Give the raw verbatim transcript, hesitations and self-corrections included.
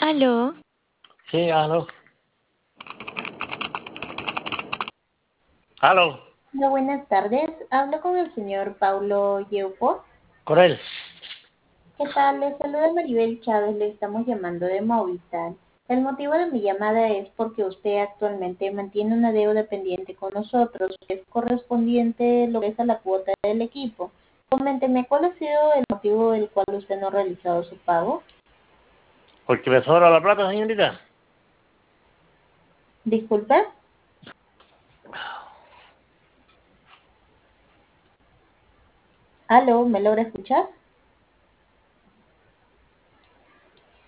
Aló, Sí, aló. Aló, Hola, buenas tardes. Hablo con el señor Paulo Yeuport. con él. ¿Qué tal? Le saluda Maribel Chávez. Le estamos llamando de Movistar. El motivo de mi llamada es porque usted actualmente mantiene una deuda pendiente con nosotros, que es correspondiente lo que es a la cuota del equipo. Coménteme, ¿cuál ha sido el motivo del cual usted no ha realizado su pago? Porque me sobra la plata, señorita. Disculpe. ¿Aló? ¿Me logra escuchar?